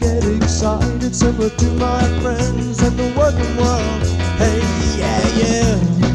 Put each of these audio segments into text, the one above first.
get excited, similar to my friends in the working world. Hey, yeah, yeah.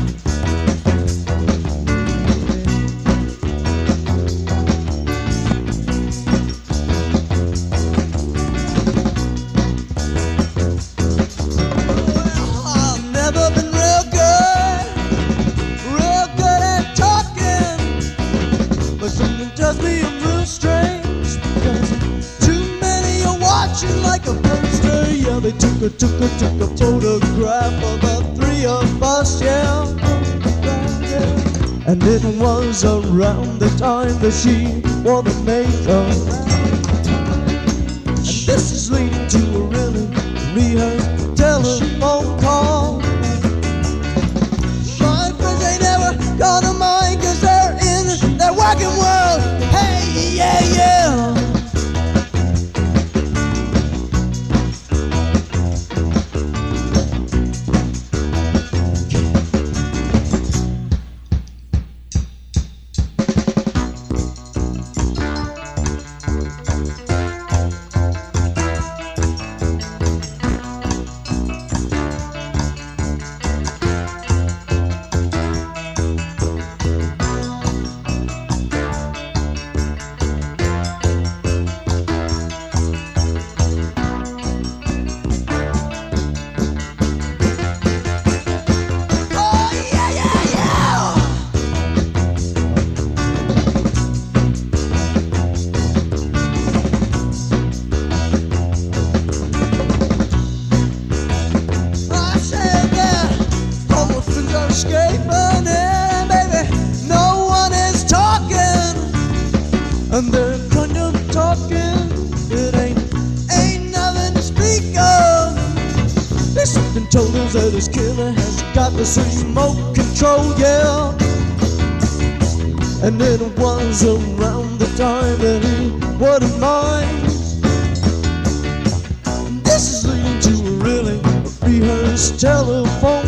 Does me real strange because too many are watching like a poster. Yeah, they took a photograph of the three of us, yeah. And it was around the time that she wore the makeup. And this is leading to a really rehearsed telephone call. My friends ain't never gonna mind, cause they're in their working world. Hey, yeah, yeah. Escaping in, baby, no one is talking, and they're kind of talking. It ain't nothing to speak of. There's something told us that this killer has got this remote control, yeah. And it was around the time that he wouldn't mind. This is leading to a really rehearsed telephone